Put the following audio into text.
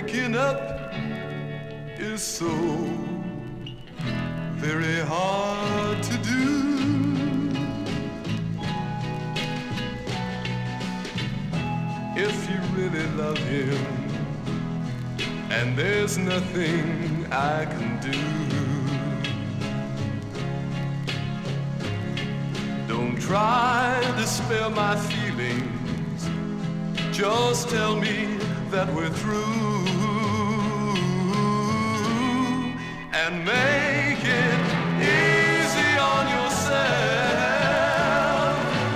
Breaking up is so very hard to do. If you really love him, and there's nothing I can do, don't try to spare my feelings. Just tell me that we're through and make it